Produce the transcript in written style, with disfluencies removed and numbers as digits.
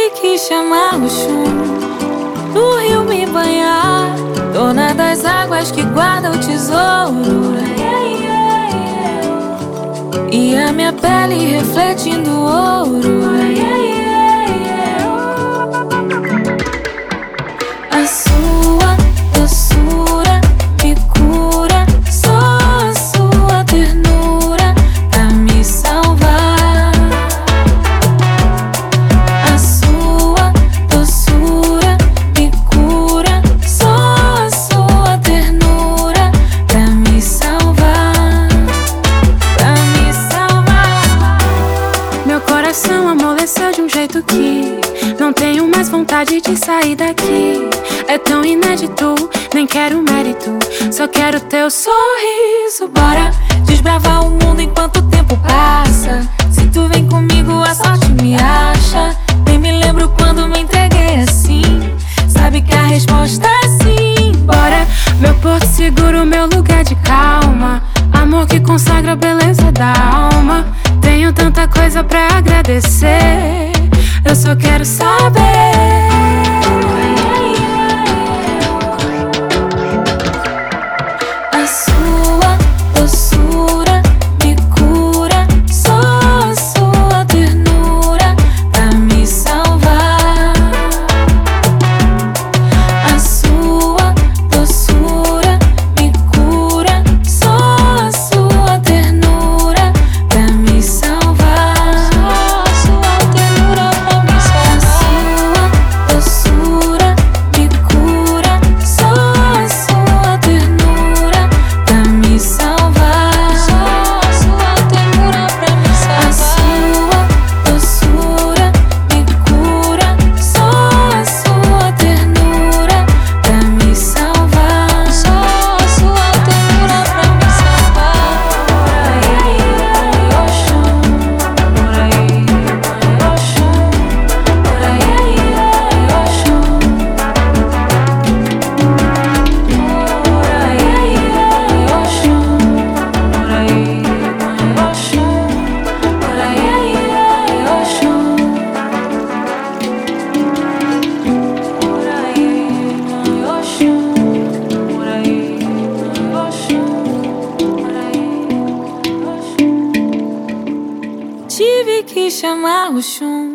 que chamar o chum do rio me banhar, dona das águas que guarda o tesouro, e a minha pele refletindo ouro. A sua doçura me cura, só a sua ternura pra me salvar. A sua doçura me cura, só a sua ternura pra me salvar, pra me salvar. Meu coração amoleceu de um jeito que não tenho mais vontade de sair daqui. É tão inédito, nem quero mérito, só quero teu sorriso. Bora desbravar o mundo enquanto o tempo passa. Se tu vem comigo a sorte me acha. Nem me lembro quando me entreguei assim. Sabe que a resposta é sim. Bora, meu porto seguro, meu lugar de calma. Amor que consagra a beleza da alma. Tenho tanta coisa pra agradecer, eu só quero saber. A sua doçura me cura, só a sua ternura pra me salvar. A sua doçura me cura, só a sua ternura pra me salvar. Só a sua ternura pra me salvar. A sua doçura me cura, só a sua ternura pra me salvar. Só a sua ternura pra me salvar. A sua doçura me cura, só a sua ternura pra me salvar. Só a sua ternura pra me salvar. Oxum, por aí, Oxum, por aí, Oxum, por aí, Oxum, por aí, Oxum, por aí, Oxum, por aí, Oxum, por aí, Oxum, por aí, Oxum. Tive que chamar o chum